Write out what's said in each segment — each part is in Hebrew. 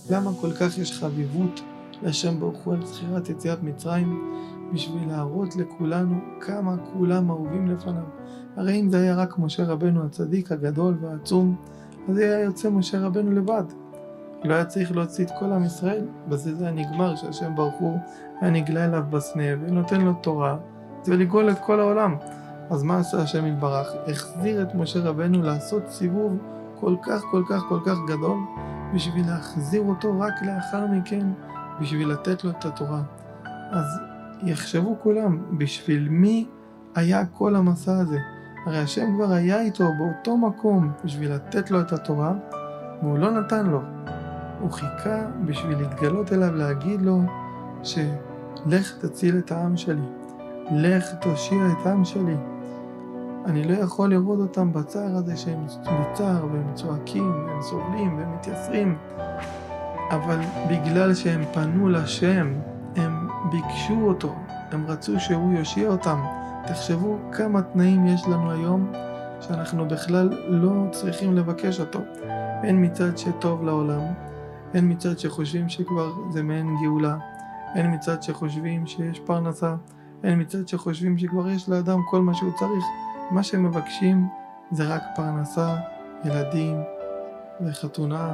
למה כל כך יש חביבות להשם ברוך הוא על זכירת יציאת מצרים? בשביל להראות לכולנו כמה כולם אהובים לפניו. הרי אם זה היה רק משה רבנו הצדיק הגדול והעצום, אז היה יוצא משה רבנו לבד. לא היה צריך להוציא את כל עם ישראל, בזה זה נגמר שהשם ברוך הוא היה נגלה אליו בסנה ונותן לו תורה ולגאול את כל העולם. אז מה עשה השם יתברך? החזיר את משה רבנו לעשות סיבוב כל כך גדול, בשביל להחזיר אותו רק לאחר מכן, בשביל לתת לו את התורה. אז יחשבו כולם, בשביל מי היה כל המסע הזה? הרי השם כבר היה איתו באותו מקום בשביל לתת לו את התורה, והוא לא נתן לו. הוא חיכה בשביל להתגלות אליו, להגיד לו שלך תציל את העם שלי, לך תושיע את העם שלי. אני לא יכול לראות אותם בצער הזה שהם בצער והם צועקים והם סובלים והם מתייסרים, אבל בגלל שהם פנו לשם, הם ביקשו אותו, הם רצו שהוא יושיע אותם. תחשבו כמה תנאים יש לנו היום שאנחנו בכלל לא צריכים לבקש אותו. אין מצד שטוב לעולם, אין מצד שחושבים שכבר זה מעין גאולה, אין מצד שחושבים שיש פרנסה, אין מצד שחושבים שכבר יש לאדם כל מה שהוא צריך. מה שמבקשים זה רק פרנסה, ילדים וחתונה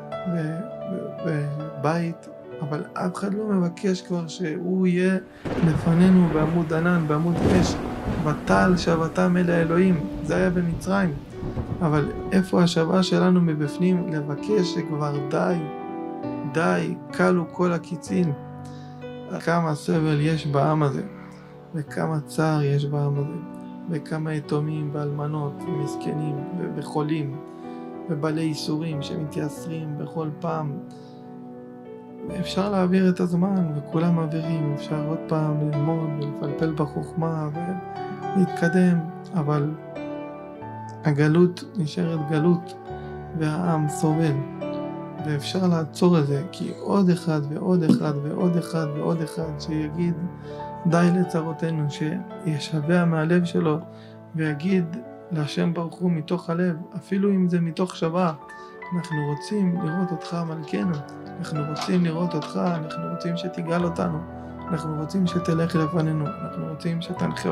ובית, אבל אף אחד לא מבקש כבר שהוא יהיה לפנינו בעמוד ענן, בעמוד אש, ותעל שבתם אל האלוהים. זה היה במצרים, אבל איפה השבה שלנו מבפנים? לבקש שכבר די, קלו כל הקיצין. כמה סבל יש בעם הזה, וכמה צער יש בעם הזה, וכמה יתומים ואלמנות ומסכנים וחולים ובעלי איסורים שמתייסרים בכל פעם. אפשר להעביר את הזמן, וכולם מעבירים, אפשר עוד פעם ללמוד ולפלפל בחוכמה ולהתקדם, אבל הגלות נשארת גלות והעם סובל, ואפשר לעצור את זה, כי עוד אחד ועוד אחד שיגיד די לצרותינו, שישבע מהלב שלו ויגיד להשם ברוך הוא מתוך הלב, אפילו אם זה מתוך שווה, אנחנו רוצים לראות אותך מלכנו, אנחנו רוצים לראות אותך, אנחנו רוצים שתגאל אותנו, אנחנו רוצים שתלך לפנינו, אנחנו רוצים שתנחה